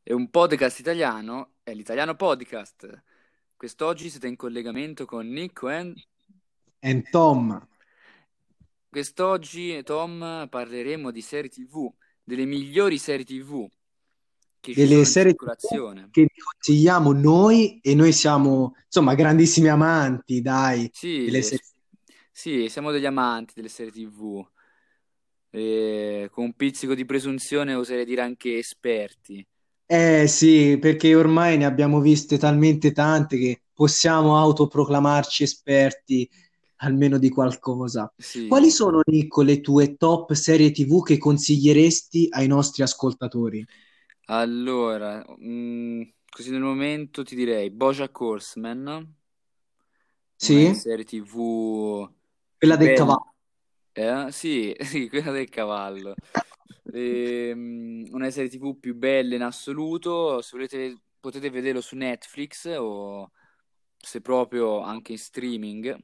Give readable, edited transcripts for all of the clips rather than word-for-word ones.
È un podcast italiano, è l'Italiano Podcast. Quest'oggi siete in collegamento con Nico e And Tom, quest'oggi, Tom, parleremo di serie TV, delle migliori serie TV che ci delle sono in serie TV circolazione. che vi consigliamo noi e noi siamo, insomma, grandissimi amanti, dai, delle Sì, serie. sì, siamo degli amanti delle serie TV, e con un pizzico di presunzione oserei dire anche esperti. Eh sì, perché ormai ne abbiamo viste talmente tante che possiamo autoproclamarci esperti almeno di qualcosa. Quali Sì, sono, Nico, le tue top serie TV che consiglieresti ai nostri ascoltatori? allora, così nel momento ti direi BoJack Horseman, una delle Sì? serie TV più Quella del belle. cavallo. Sì, sì, quella del cavallo. Una delle serie TV più belle in assoluto. Se volete, potete vederlo su Netflix o se proprio anche in streaming,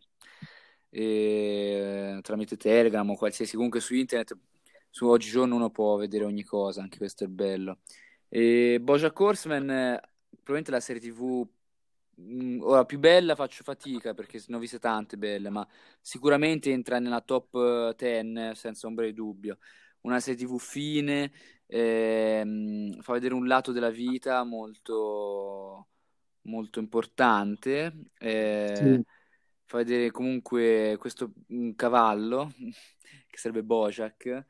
tramite Telegram o qualsiasi, comunque su internet. Su oggigiorno uno può vedere ogni cosa, anche questo è bello. E BoJack Horseman, probabilmente la serie TV ora più bella faccio fatica perché ne ho viste tante belle, ma sicuramente entra nella top 10 senza ombra di dubbio. Una serie TV fine, fa vedere un lato della vita molto, molto importante, Sì. fa vedere comunque questo cavallo, che sarebbe Bojack,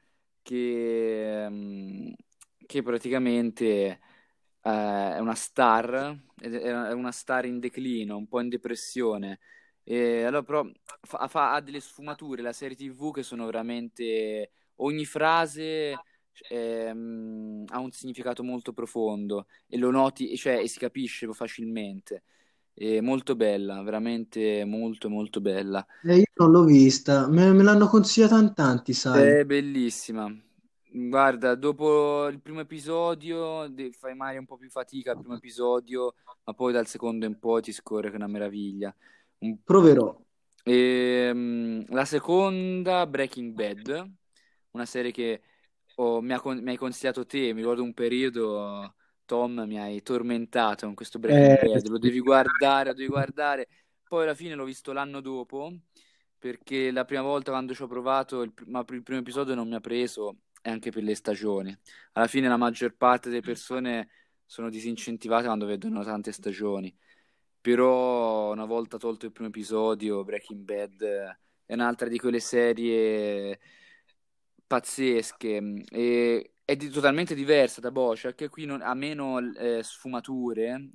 che praticamente è una star, è una star in declino, un po' in depressione. E allora però ha delle sfumature la serie TV che sono veramente ogni frase ha un significato molto profondo e lo noti, cioè, e si capisce facilmente. È molto bella, veramente molto molto bella. Io non l'ho vista, me l'hanno consigliata in tanti, sai. È bellissima. Guarda, dopo il primo episodio fai magari un po' più fatica al primo episodio, ma poi dal secondo in poi ti scorre che è una meraviglia. Un- Proverò. La seconda, Breaking Bad, una serie che mi hai consigliato te, mi ricordo un periodo, Tom, mi hai tormentato con questo Breaking Bad, lo Sì. devi guardare, lo devi guardare. Poi alla fine l'ho visto l'anno dopo, perché la prima volta quando ci ho provato, ma per il primo episodio non mi ha preso, e anche per le stagioni. Alla fine la maggior parte delle persone sono disincentivate quando vedono tante stagioni. Però una volta tolto il primo episodio, Breaking Bad è un'altra di quelle serie pazzesche e totalmente diversa da BoJack. Qui ha meno sfumature,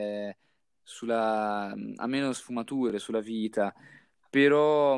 ha meno sfumature sulla vita, però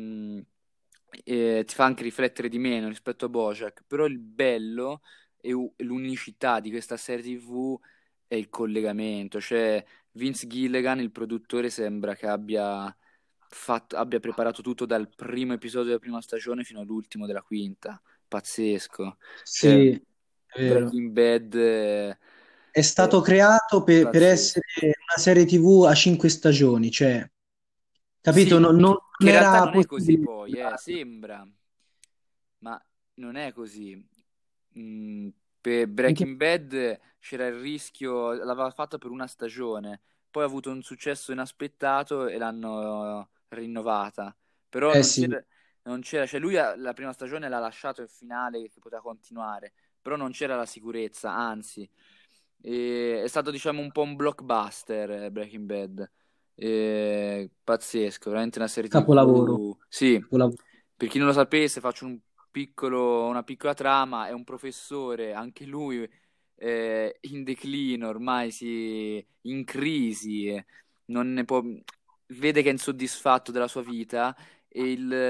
ti fa anche riflettere di meno rispetto a BoJack. Però il bello e l'unicità di questa serie TV è il collegamento, cioè Vince Gilligan, il produttore, sembra che abbia preparato tutto dal primo episodio della prima stagione fino all'ultimo della quinta. Pazzesco. Cioè, Sì, è vero. Breaking Bad È è stato creato per pazzesco. essere una serie TV a 5 stagioni, cioè, capito? Sì, che Non in realtà era non è così possibile. poi, sembra, ma non è così. Mm, per Breaking Bad c'era il rischio, l'aveva fatta per una stagione, poi ha avuto un successo inaspettato e l'hanno rinnovata. Però Eh sì, cioè lui la prima stagione l'ha lasciato il finale che poteva continuare, però non c'era la sicurezza, anzi, è stato diciamo un po' un blockbuster Breaking Bad. Pazzesco, veramente una serie capolavoro. TV. Sì, Capolavoro. per chi non lo sapesse, faccio una piccola trama. È un professore, anche lui in declino, ormai in crisi, non ne può, vede che è insoddisfatto della sua vita e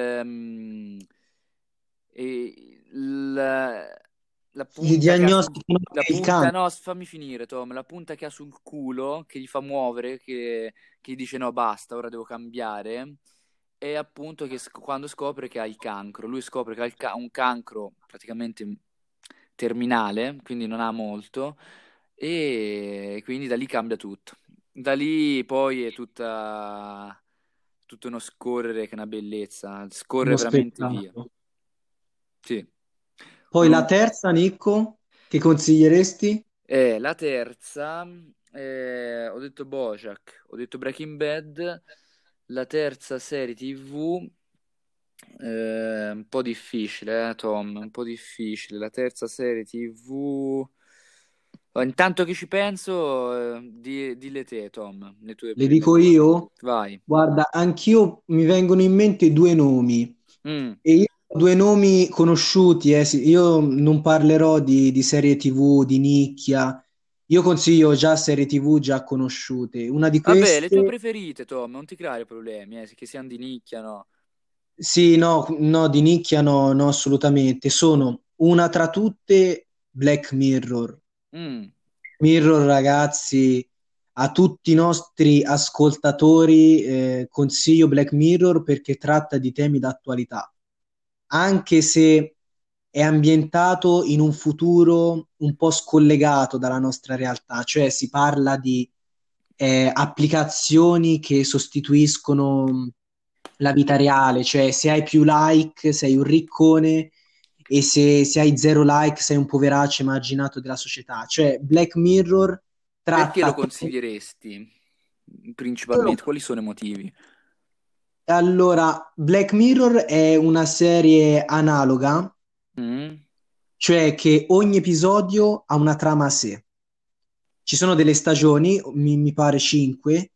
la Gli punta che ha diagnosticano la il punta, cancro. no, fammi finire, Tom, la punta che ha sul culo, che gli fa muovere, che gli dice no, basta, ora devo cambiare, è appunto che quando scopre che ha il cancro, lui scopre che ha un cancro praticamente terminale, quindi non ha molto, e quindi da lì cambia tutto. Da lì poi è tutto uno scorrere che è una bellezza, scorre Uno veramente via. spettacolo. Sì. Poi la Non- terza, Nico, che consiglieresti? La terza, ho detto BoJack, ho detto Breaking Bad, la terza serie TV, un po' difficile, Tom, un po' difficile. La terza serie TV. Oh, intanto che ci penso, dille te, Tom, le tue Le prime dico due. io? Vai. Guarda, anch'io mi vengono in mente due nomi Mm. e io ho due nomi conosciuti, sì. Io non parlerò di serie TV, di nicchia, io consiglio già serie TV già conosciute. Una di Vabbè, le tue queste, preferite, Tom, non ti creare problemi, che siano di nicchia, no? sì, no, no, di nicchia no, no, assolutamente. Sono una tra tutte Black Mirror. Mm. Mirror, ragazzi, a tutti i nostri ascoltatori, consiglio Black Mirror perché tratta di temi d'attualità, anche se è ambientato in un futuro un po' scollegato dalla nostra realtà, cioè si parla di applicazioni che sostituiscono la vita reale, cioè se hai più like sei un riccone e se hai zero like sei un poveraccio emarginato della società. Cioè Black Mirror Perché lo tratta... consiglieresti? Io lo- Principalmente, quali sono i motivi? Allora, Black Mirror è una serie analoga, Mm? cioè che ogni episodio ha una trama a sé. Ci sono delle stagioni, mi pare 5,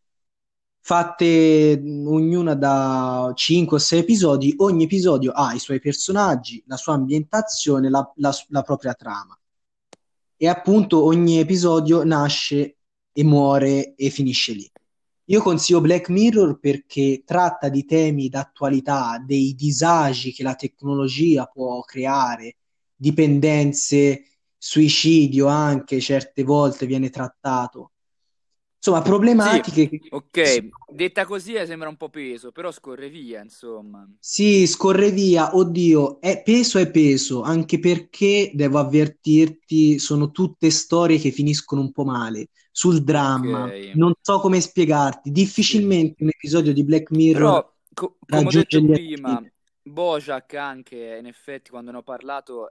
fatte ognuna da 5 o 6 episodi. Ogni episodio ha i suoi personaggi, la sua ambientazione, la propria trama. E appunto ogni episodio nasce e muore e finisce lì. Io consiglio Black Mirror perché tratta di temi d'attualità, dei disagi che la tecnologia può creare, dipendenze, suicidio anche certe volte viene trattato. Insomma, Sì, problematiche che ok, detta così sembra un po' peso, però scorre via, insomma. sì, scorre via, oddio, è peso, anche perché devo avvertirti, sono tutte storie che finiscono un po' male, sul Ok, dramma, non so come spiegarti, sì. difficilmente un episodio di Black Mirror Però, come ho raggiunge detto gli prima, albini. Bojack anche, in effetti, quando ne ho parlato,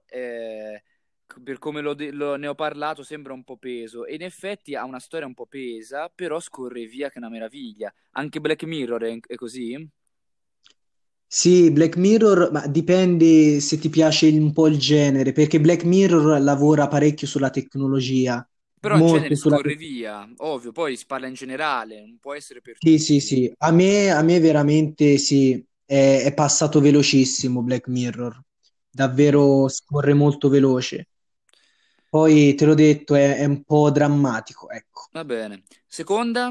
per come ne ho parlato, sembra un po' peso. E in effetti ha una storia un po' pesa, però scorre via che è una meraviglia. Anche Black Mirror è così? Sì, Black Mirror, ma dipende se ti piace un po' il genere, perché Black Mirror lavora parecchio sulla tecnologia, Però in genere molto sulla scorre tecnologia. via, ovvio, poi si parla in generale, non può essere per Sì, sì, tutti. sì, a me veramente sì, è passato velocissimo Black Mirror, Mm, davvero scorre molto veloce. Poi te l'ho detto, è un po' drammatico, ecco. va bene. Seconda?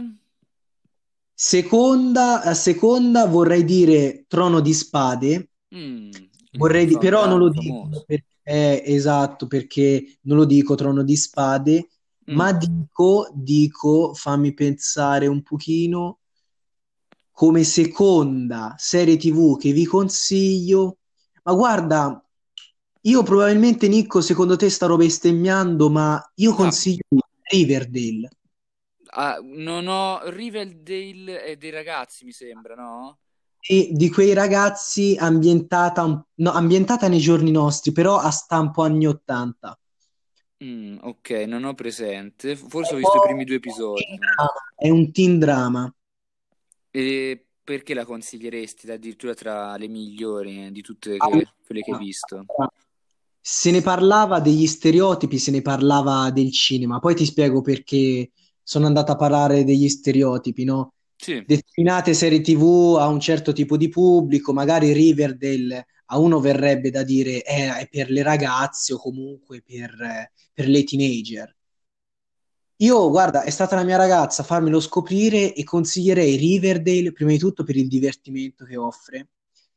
A seconda vorrei dire Trono di Spade, però non lo dico Famoso. esatto, perché non lo dico Trono di Spade, Mm. ma dico, fammi pensare un pochino, come seconda serie TV che vi consiglio. Ma guarda, io probabilmente, Nicco, secondo te starò bestemmiando, ma io No, consiglio Riverdale. non ho Riverdale e dei ragazzi, mi sembra, no? E di quei ragazzi no, ambientata nei giorni nostri, però a stampo anni 80. Ok, non ho presente. È Forse ho un visto i po' primi due un teen episodi. drama. È un teen drama. E perché la consiglieresti addirittura tra le migliori di tutte quelle che hai visto? Allora, se ne parlava degli stereotipi, se ne parlava del cinema. Poi ti spiego perché sono andato a parlare degli stereotipi, no? Sì. Determinate serie TV a un certo tipo di pubblico, magari Riverdale a uno verrebbe da dire è per le ragazze o comunque per le teenager. Io, guarda, è stata la mia ragazza a farmelo scoprire e consiglierei Riverdale prima di tutto per il divertimento che offre.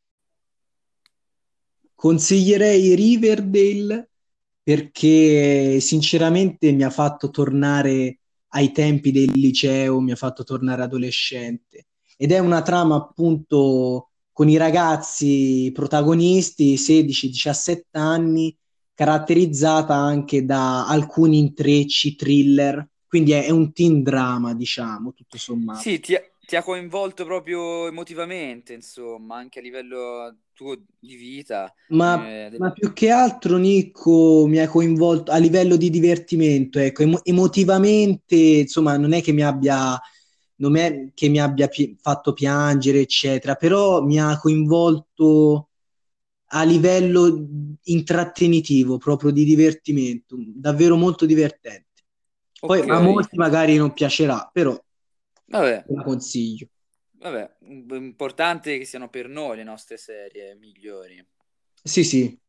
Consiglierei Riverdale perché sinceramente mi ha fatto tornare ai tempi del liceo, mi ha fatto tornare adolescente. Ed è una trama appunto con i ragazzi protagonisti, 16-17 anni, caratterizzata anche da alcuni intrecci, thriller. Quindi è un teen drama, diciamo, tutto sommato. Sì, ti ha coinvolto proprio emotivamente, insomma, anche a livello tuo di vita. Ma più che altro, Nico, mi ha coinvolto a livello di divertimento, ecco, emotivamente, insomma, non è che mi abbia fatto piangere, eccetera, però mi ha coinvolto a livello intrattenitivo, proprio di divertimento, davvero molto divertente. Poi Ok, a molti magari non piacerà, però vabbè, te la consiglio. vabbè, importante che siano per noi le nostre serie migliori. Sì, sì.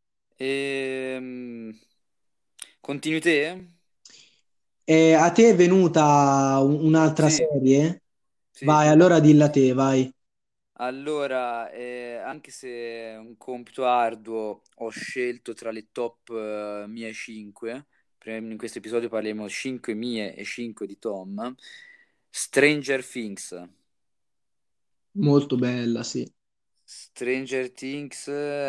Ehm, Continui te? A te è venuta un'altra Sì, serie? sì. Vai, allora dilla te, vai. Allora, anche se è un compito arduo, ho scelto tra le top mie 5. In questo episodio parliamo 5 mie e 5 di Tom. Stranger Things. Molto bella, sì. Stranger Things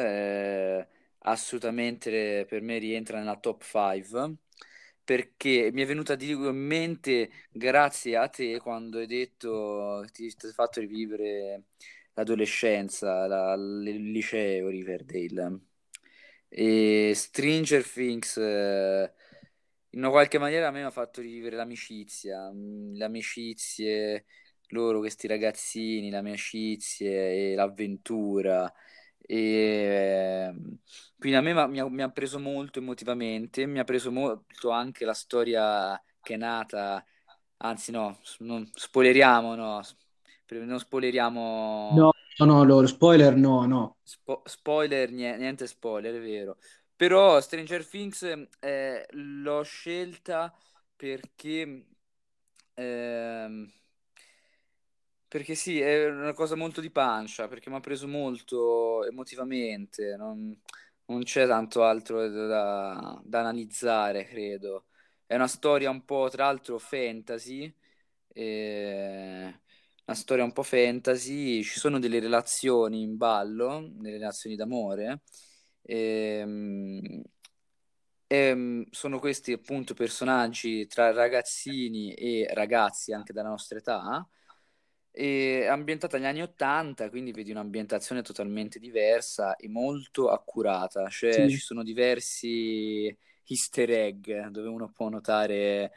assolutamente per me rientra nella top 5 perché mi è venuta in mente grazie a te quando hai detto ti hai fatto rivivere l'adolescenza, il liceo Riverdale. E Stranger Things in una qualche maniera a me mi ha fatto rivivere l'amicizia, le amicizie loro, questi ragazzini, le amicizie e l'avventura. E, quindi a me mi ha preso molto emotivamente, mi ha preso molto anche la storia che è nata, anzi no, non spoileriamo, no, non spoileriamo. No, no, no, loro, spoiler, no, no. Spoiler, niente spoiler, è vero. Però Stranger Things l'ho scelta perché, ehm, perché sì, è una cosa molto di pancia, perché mi ha preso molto emotivamente, non c'è tanto altro da analizzare, credo. È una storia un po', tra l'altro, fantasy, eh, una storia un po' fantasy, ci sono delle relazioni in ballo, delle relazioni d'amore, ehm, sono questi appunto personaggi tra ragazzini e ragazzi anche della nostra età, e è ambientata negli anni 80, quindi vedi un'ambientazione totalmente diversa e molto accurata, cioè Sì, ci sono diversi easter egg dove uno può notare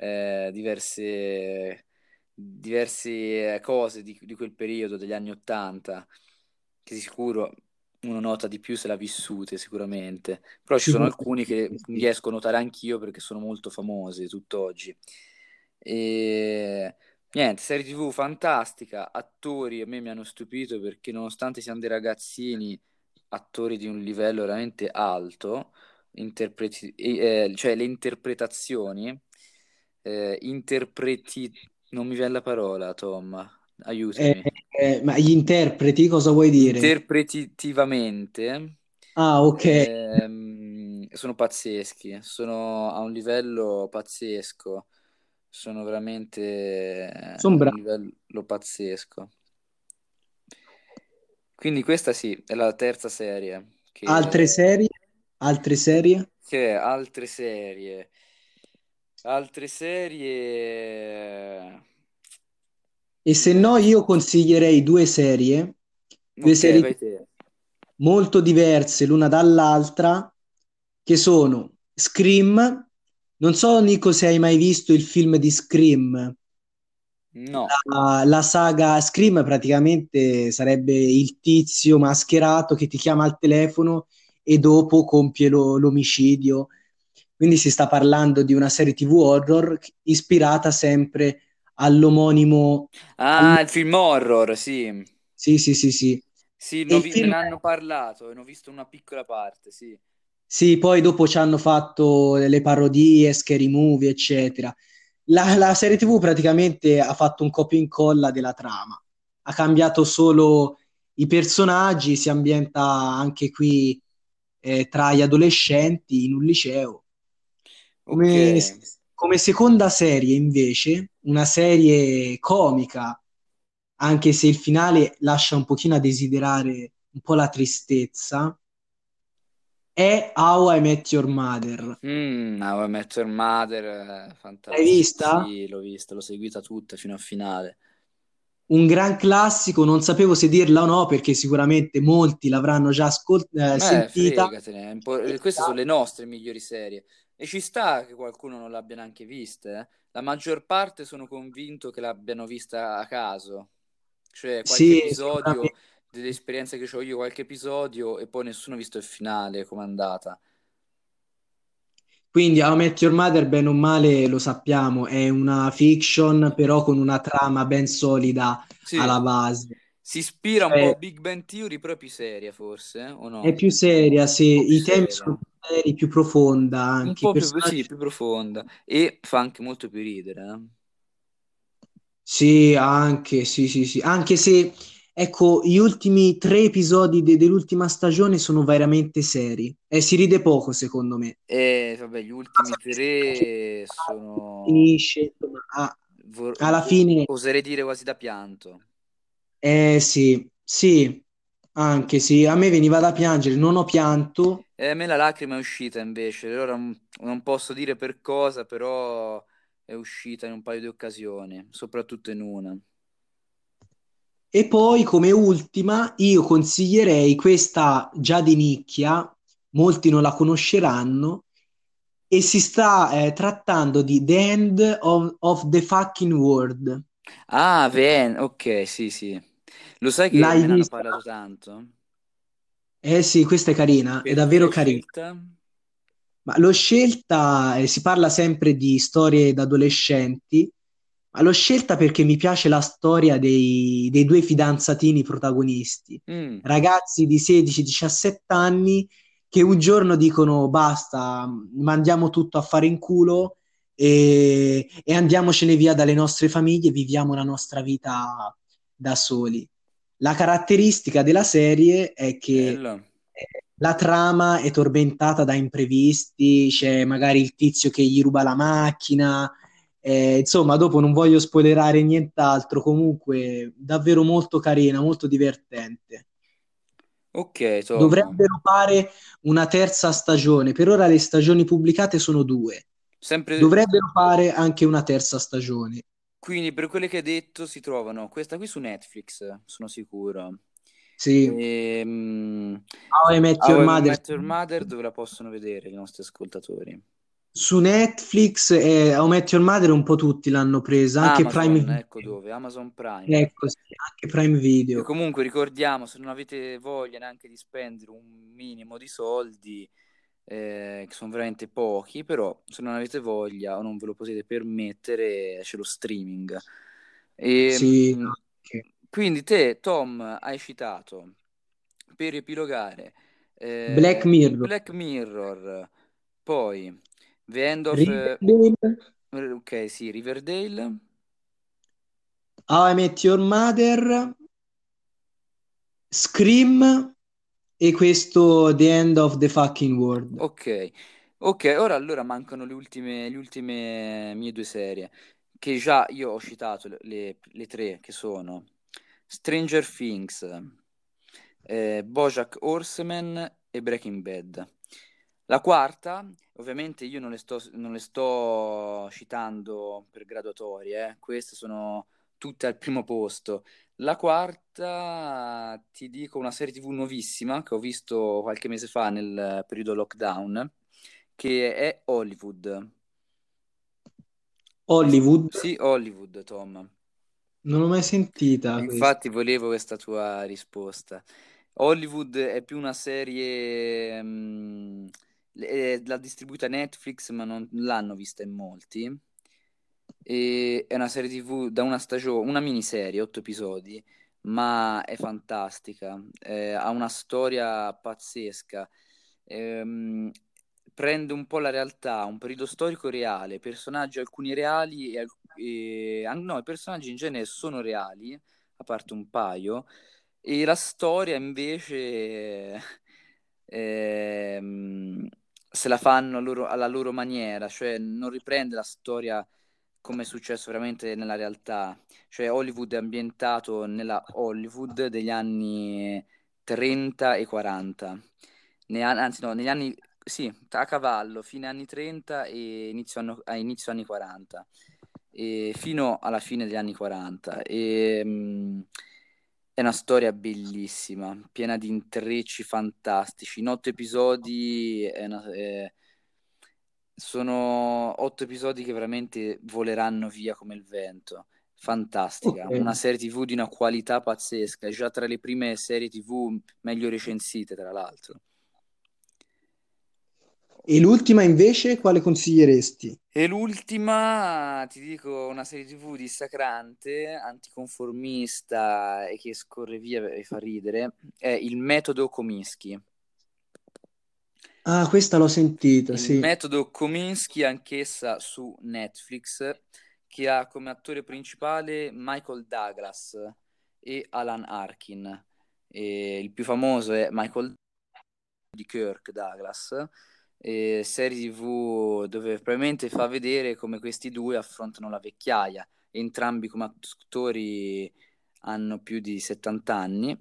diverse cose di quel periodo degli anni 80, che di sicuro uno nota di più se l'ha vissute sicuramente, però ci sono alcuni che sicuramente sì. riesco a notare anch'io perché sono molto famosi tutt'oggi. E niente, serie TV fantastica, attori a me mi hanno stupito perché nonostante siano dei ragazzini, attori di un livello veramente alto, cioè le interpretazioni, non mi viene la parola, Tom, Eh, aiutami. ma gli interpreti cosa vuoi dire? Interpretativamente Ah, ok, sono pazzeschi, sono a un livello pazzesco, sono veramente sono a un bravi. livello pazzesco. Quindi questa sì, è la terza serie Altre serie? Altre serie? che altre serie. Altre serie. E se no, io consiglierei due Ok, serie vai te. molto diverse l'una dall'altra, che sono Scream. Non so, Nico, se hai mai visto il film di Scream. No. La saga Scream praticamente sarebbe il tizio mascherato che ti chiama al telefono e dopo compie l'omicidio. Quindi si sta parlando di una serie TV horror ispirata sempre all'omonimo. Ah, il film horror, sì. Sì, sì, sì, sì. Sì, E il me film. ne hanno parlato e ne ho visto una piccola parte, sì. Sì, poi dopo ci hanno fatto le parodie, Scary Movie, eccetera. La serie TV praticamente ha fatto un copia e incolla della trama. Ha cambiato solo i personaggi, si ambienta anche qui tra gli adolescenti in un liceo. Ok. Come, come seconda serie, invece, una serie comica, anche se il finale lascia un pochino a desiderare un po' la tristezza, è How I Met Your Mother. How I Met Your Mother, L'hai fantastico. vista? Sì, l'ho vista, l'ho seguita tutta fino al finale. un gran classico, non sapevo se dirla o no perché sicuramente molti l'avranno già sentita. Fregatene, queste sono le nostre migliori serie. E ci sta che qualcuno non l'abbia neanche vista, eh. La maggior parte sono convinto che l'abbiano vista a caso. Cioè, qualche Sì, episodio, sicuramente. delle esperienze che ho io, qualche episodio, e poi nessuno ha visto il finale, com'è andata. Quindi How I Met Your Mother, bene o male, lo sappiamo, è una fiction, però con una trama ben solida Sì, alla base. si ispira un po' Cioè, a Big Bang Theory, però è più seria, forse, o è no? più seria, Un po' sì, più i temi sono seria. più seri, più profonda Un anche, i po' più, sì, personaggi. più profonda. E fa anche molto più ridere, eh. Sì, anche, sì, sì, sì. Anche se, ecco, gli ultimi tre episodi dell'ultima stagione sono veramente seri e si ride poco, secondo me. E vabbè, gli ultimi tre sono, Finisce, insomma, alla fine, oserei dire quasi da pianto. sì, sì, anche sì, a me veniva da piangere, non ho pianto. E a me la lacrima è uscita invece, ora non posso dire per cosa, però è uscita in un paio di occasioni, soprattutto in una. E poi, come ultima, io consiglierei questa già di nicchia, molti non la conosceranno, e si sta trattando di The End of the Fucking World. Ah, ok, sì, sì. Lo sai che L'hai me ne hanno vista? parlato tanto? Eh sì, questa è carina, è Perché davvero l'hai carina. scelta? Ma l'ho scelta, si parla sempre di storie da adolescenti, ma l'ho scelta perché mi piace la storia dei due fidanzatini protagonisti, Mm, ragazzi di 16-17 anni che un giorno dicono basta, mandiamo tutto a fare in culo e andiamocene via dalle nostre famiglie, viviamo la nostra vita da soli. La caratteristica della serie è che bello. la trama è tormentata da imprevisti, c'è magari il tizio che gli ruba la macchina, insomma, dopo non voglio spoilerare nient'altro, comunque davvero molto carina, molto divertente. Ok, Tom. Dovrebbero fare una terza stagione, per ora le stagioni pubblicate sono due, Sempre, dovrebbero fare anche una terza stagione. quindi per quelle che hai detto si trovano questa qui su Netflix, sono sicuro. Sì, Ehm, How I Met Your How I Mother. Met Your Mother dove la possono vedere i nostri ascoltatori? Su Netflix e How I Met Your Mother un po' tutti l'hanno presa, anche Prime Amazon, ecco Video. dove, Amazon Prime. Ecco, sì, anche Prime Che Video. comunque ricordiamo, se non avete voglia neanche di spendere un minimo di soldi, che sono veramente pochi, però se non avete voglia o non ve lo potete permettere, c'è lo streaming. E, Sì, anche. quindi te, Tom, hai citato, per riepilogare, Black Mirror. Black Mirror, poi The End of... Riverdale, ok, sì, Riverdale. How I Met Your Mother, Scream e questo The End of the Fucking World. Ok, ok, ora allora mancano le ultime mie due serie, che già io ho citato le tre, che sono Stranger Things, BoJack Horseman e Breaking Bad. La quarta, ovviamente io non le sto citando per graduatorie, queste sono tutte al primo posto. La quarta, ti dico, una serie TV nuovissima che ho visto qualche mese fa nel periodo lockdown, che è Hollywood. Hollywood, Sì, Hollywood, Tom. non l'ho mai sentita questa. Infatti volevo questa tua risposta. Hollywood è più una serie, l'ha distribuita Netflix, ma non l'hanno vista in molti. E è una serie TV da una stagione, una miniserie, 8 episodi, ma è fantastica. Ha una storia pazzesca. Ehm, Prende un po' la realtà, un periodo storico reale, personaggi alcuni reali no, i personaggi in genere sono reali, a parte un paio, e la storia invece ehm, se la fanno alla loro maniera, cioè non riprende la storia come è successo veramente nella realtà. Cioè Hollywood è ambientato nella Hollywood degli anni 30 e 40. Anzi no, negli anni, sì, a cavallo, fine anni 30 e a inizio anni 40. fino alla fine degli anni 40. È una storia bellissima, piena di intrecci fantastici. In 8 episodi sono 8 episodi che veramente voleranno via come il vento. Ok. Fantastica, una serie TV di una qualità pazzesca, è già tra le prime serie TV meglio recensite, tra l'altro. E l'ultima invece, quale consiglieresti? E l'ultima, ti dico, una serie TV dissacrante, anticonformista e che scorre via e fa ridere, è Il metodo Kominsky. Ah, questa l'ho sentita, Il sì. metodo Kominsky, anch'essa su Netflix, che ha come attore principale Michael Douglas e Alan Arkin. E il più famoso è Michael di Kirk Douglas, serie TV dove probabilmente fa vedere come questi due affrontano la vecchiaia. Entrambi come attori hanno più di 70 anni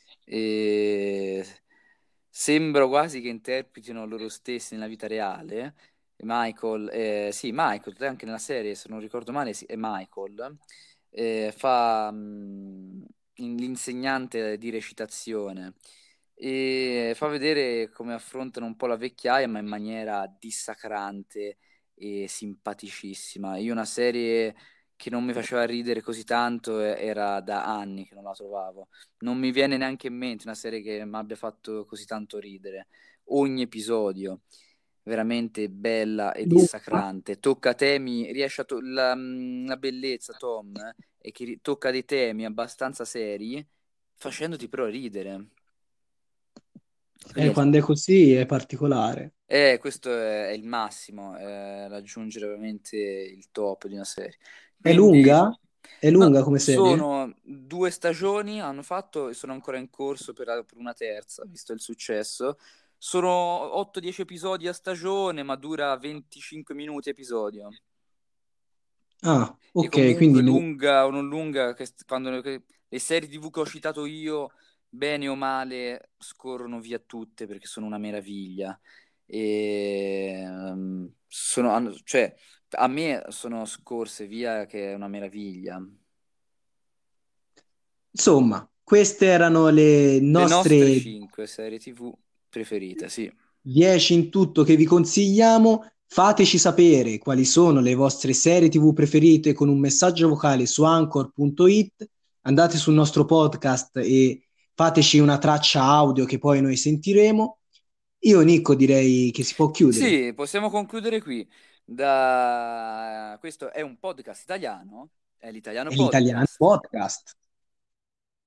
e sembra quasi che interpretino loro stessi nella vita reale. Michael, sì, Michael, anche nella serie, se non ricordo male, sì, è Michael, fa l'insegnante di recitazione e fa vedere come affrontano un po' la vecchiaia, ma in maniera dissacrante e simpaticissima. Io una serie che non mi faceva ridere così tanto era da anni che non la trovavo. Non mi viene neanche in mente una serie che mi abbia fatto così tanto ridere. Ogni episodio veramente bella e Lunga? dissacrante. Tocca temi, riesce la bellezza, Tom, è che tocca dei temi abbastanza seri, facendoti però ridere. Quindi Quando è così è particolare. questo è il massimo, raggiungere veramente il top di una serie. È Quindi, lunga? È no, lunga come serie? sono 2 stagioni, hanno fatto e sono ancora in corso per una terza, visto il successo. Sono 8-10 episodi a stagione, ma dura 25 minuti episodio. Ah, E ok, comunque quindi lunga o non lunga, le serie TV che ho citato io, bene o male, scorrono via tutte perché sono una meraviglia. Cioè, a me sono scorse via che è una meraviglia. insomma, queste erano le Le nostre nostre 5 serie TV preferite, sì. 10 in tutto che vi consigliamo. Fateci sapere quali sono le vostre serie TV preferite con un messaggio vocale su anchor.it. Andate sul nostro podcast e fateci una traccia audio che poi noi sentiremo. Io, Nico, direi che si può chiudere. Sì, possiamo concludere qui. Questo è un podcast italiano, è l'Italiano È l'Italiano Podcast. Podcast.